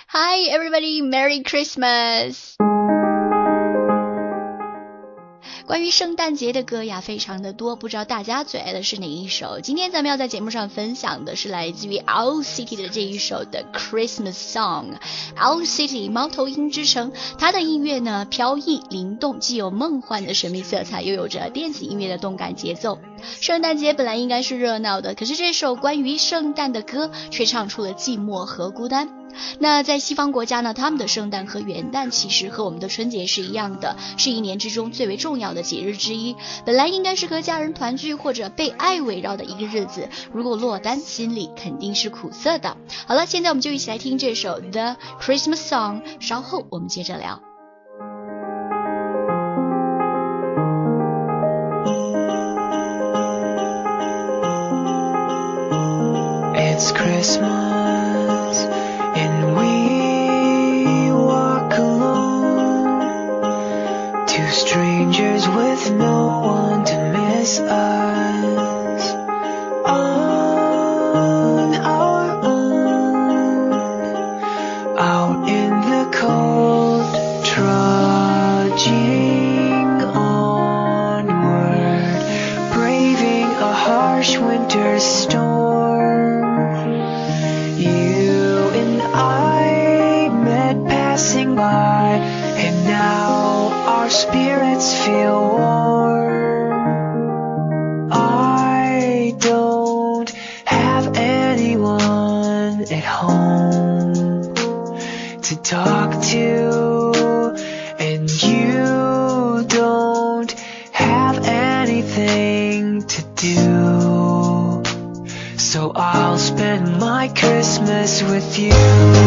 Hi everybody, Merry Christmas! 关于圣诞节的歌呀非常的多，不知道大家最爱的是哪一首。今天咱们要在节目上分享的是来自于 Owl City 的这一首的 Christmas Song。 Owl City 猫头鹰之城，它的音乐呢飘逸灵动，既有梦幻的神秘色彩，又有着电子音乐的动感节奏。圣诞节本来应该是热闹的，可是这首关于圣诞的歌却唱出了寂寞和孤单。那在西方国家呢，他们的圣诞和元旦其实和我们的春节是一样的，是一年之中最为重要的节日之一，本来应该是和家人团聚或者被爱围绕的一个日子，如果落单，心里肯定是苦涩的。好了，现在我们就一起来听这首 The Christmas Song， 稍后我们接着聊。 It's Christmas and we walk alone, two strangers with no one to miss us on our own, out in the cold, trudging onward, braving a harsh winter storm. Passing by, and now our spirits feel warm. I don't have anyone at home to talk to, and you don't have anything to do, so I'll spend my Christmas with you.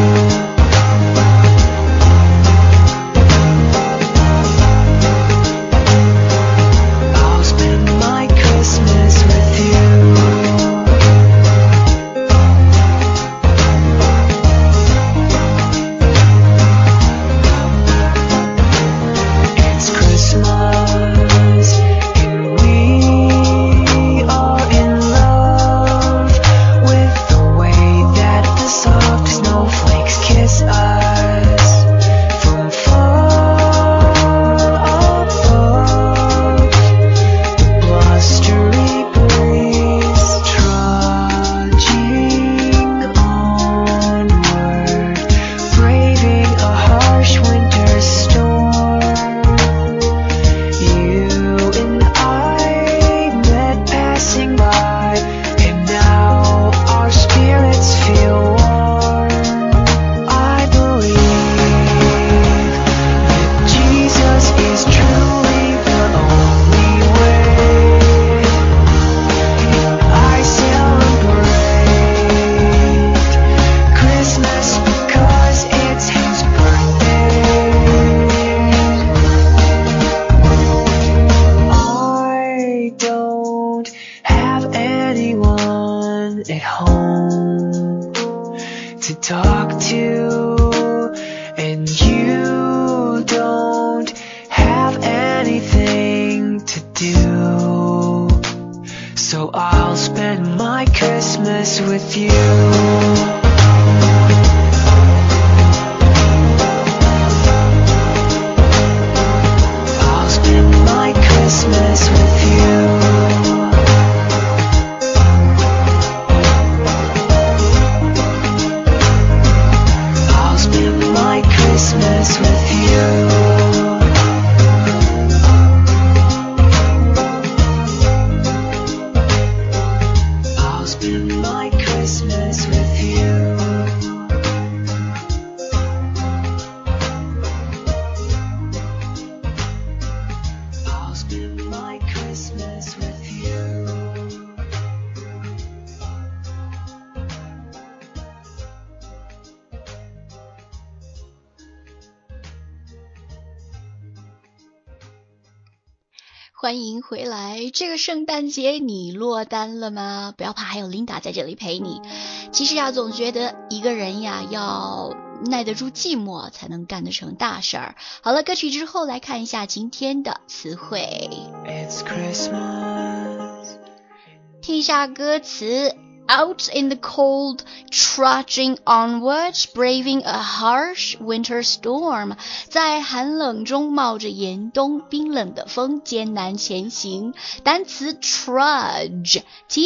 With you. 欢迎回来，这个圣诞节你落单了吗？不要怕，还有 Linda 在这里陪你。其实呀，总觉得一个人呀要耐得住寂寞，才能干得成大事儿。好了，歌曲之后来看一下今天的词汇。 It's Christmas. 听一下歌词 Out in the cold, trudging onward, braving a harsh winter storm. 在寒冷中冒着严冬冰冷的风，艰难前行。单词 trudge,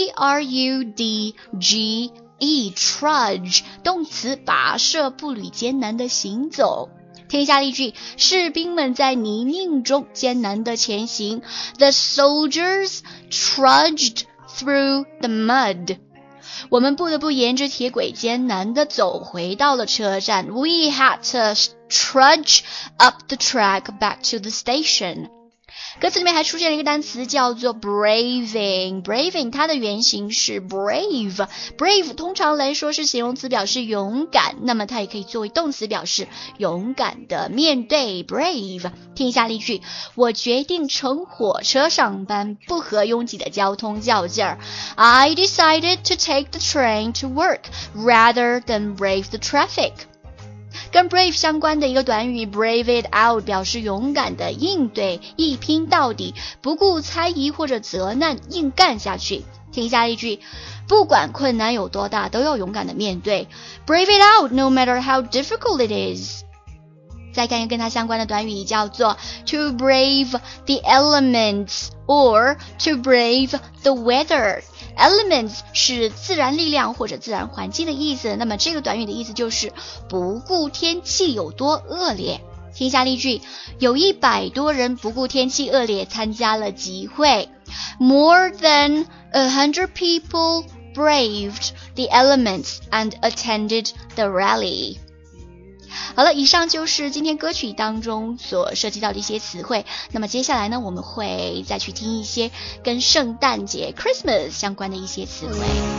T-R-U-D-G-E, trudge, 动词跋涉步履艰难的行走。听一下例句，士兵们在泥泞中艰难地前行。The soldiers trudged through the mud. 我们不得不沿着铁轨艰难地走回到了车站。We had to trudge up the track back to the station. 歌词里面还出现了一个单词叫做 braving 它的原型是 brave 通常来说是形容词表示勇敢，那么它也可以作为动词表示勇敢的面对 brave。 听一下例句，我决定乘火车上班，不和拥挤的交通较劲儿。 I decided to take the train to work rather than brave the traffic。跟 brave 相关的一个短语 brave it out 表示勇敢的应对，一拼到底，不顾猜疑或者责难，硬干下去。听一下例句，不管困难有多大，都要勇敢的面对。 Brave it out no matter how difficult it is。 再看一个跟它相关的短语叫做 to brave the elements or to brave the weather。Elements 是自然力量或者自然环境的意思，那么这个短语的意思就是不顾天气有多恶劣。听一下例句，有100多人不顾天气恶劣参加了集会。 More than 100 people braved the elements and attended the rally。好了，以上就是今天歌曲当中所涉及到的一些词汇。那么接下来呢，我们会再去听一些跟圣诞节 Christmas 相关的一些词汇。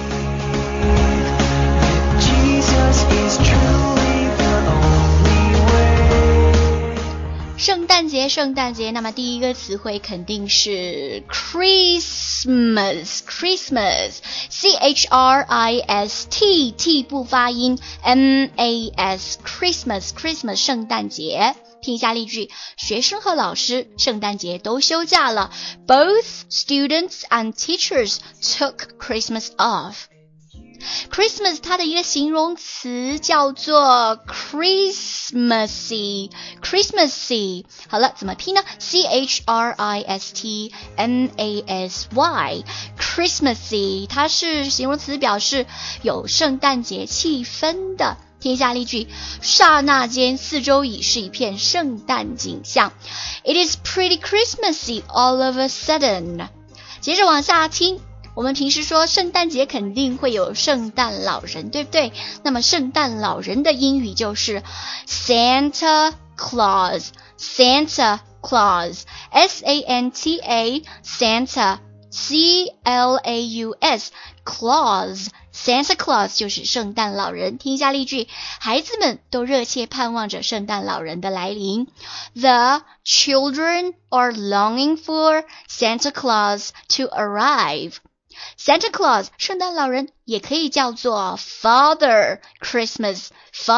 圣诞节，那么第一个词汇肯定是 Christmas C-H-R-I-S-T T 不发音 M-A-S Christmas 圣诞节。听一下例句，学生和老师圣诞节都休假了。 Both students and teachers took Christmas off。Christmas 它的一个形容词叫做 Christmassy。 好了，怎么拼呢？ C-H-R-I-S-T-M-A-S-Y Christmassy 它是形容词，表示有圣诞节气氛的。听一下例句，刹那间四周已是一片圣诞景象。 It is pretty Christmassy all of a sudden。 接着往下听，我们平时说圣诞节肯定会有圣诞老人，对不对？那么圣诞老人的英语就是 Santa Claus S-A-N-T-A Santa C-L-A-U-S Claus Santa Claus 就是圣诞老人。听一下例句，孩子们都热切盼望着圣诞老人的来临。 The children are longing for Santa Claus to arrive。 Santa Claus 圣诞老人也可以叫做 Father Christmas。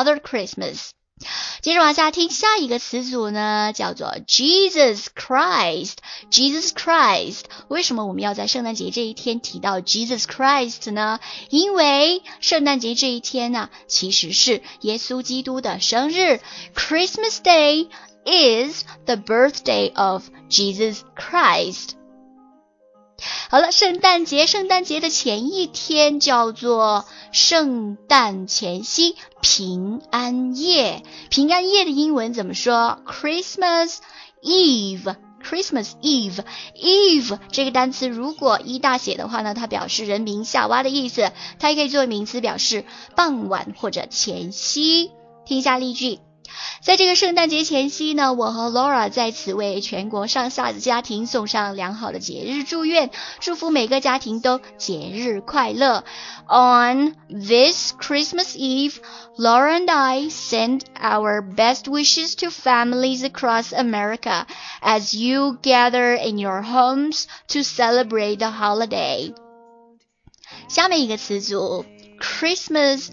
接着往下听，下一个词组呢叫做 Jesus Christ。 为什么我们要在圣诞节这一天提到 Jesus Christ 呢？因为圣诞节这一天呢，其实是耶稣基督的生日。 Christmas Day is the birthday of Jesus Christ。好了，圣诞节的前一天叫做圣诞前夕，平安夜的英文怎么说？ Christmas Eve。 Eve 这个单词如果一大写的话呢，它表示人名夏娃的意思，它也可以作为名词表示傍晚或者前夕。听一下例句，在这个圣诞节前夕呢，我和 Laura 在此为全国上下的家庭送上良好的节日祝愿，祝福每个家庭都节日快乐。 On this Christmas Eve, Laura and I send our best wishes to families across America as you gather in your homes to celebrate the holiday。 下面一个词组 Christmas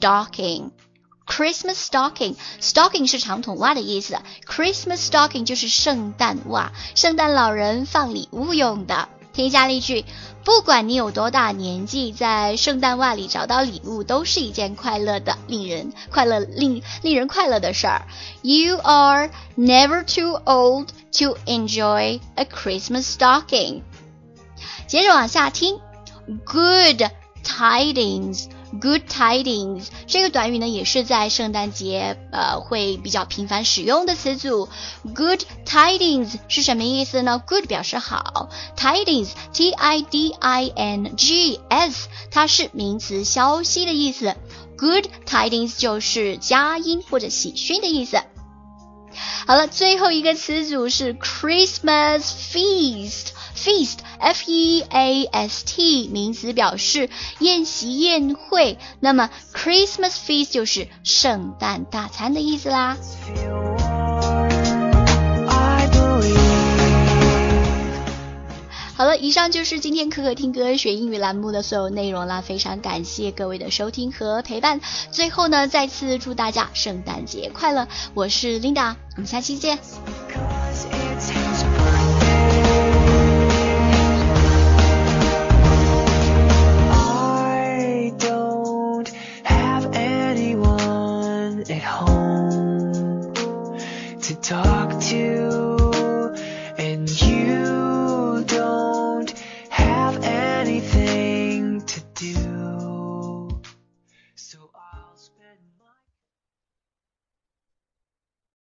Stocking。Stocking 是长筒袜的意思， Christmas stocking 就是圣诞袜，圣诞老人放礼物用的。 听一下例句，不管你有多大年纪，在圣诞袜里找到礼物都是一件快乐的、令人快乐的事儿。You are never too old to enjoy a Christmas stocking. 接着往下听 ，Good tidings。Good tidings 这个短语呢，也是在圣诞节会比较频繁使用的词组。Good tidings 是什么意思呢？ Good 表示好， tidings T-I-D-I-N-G-S 它是名词消息的意思。Good tidings 就是佳音或者喜讯的意思。好了，最后一个词组是 Christmas feast。Feast F-E-A-S-T 名词表示宴席宴会，那么 Christmas feast 就是圣诞大餐的意思啦。好了，以上就是今天可可听歌学英语栏目的所有内容啦，非常感谢各位的收听和陪伴。最后呢，再次祝大家圣诞节快乐，我是 Linda， 我们下期见。 At home to talk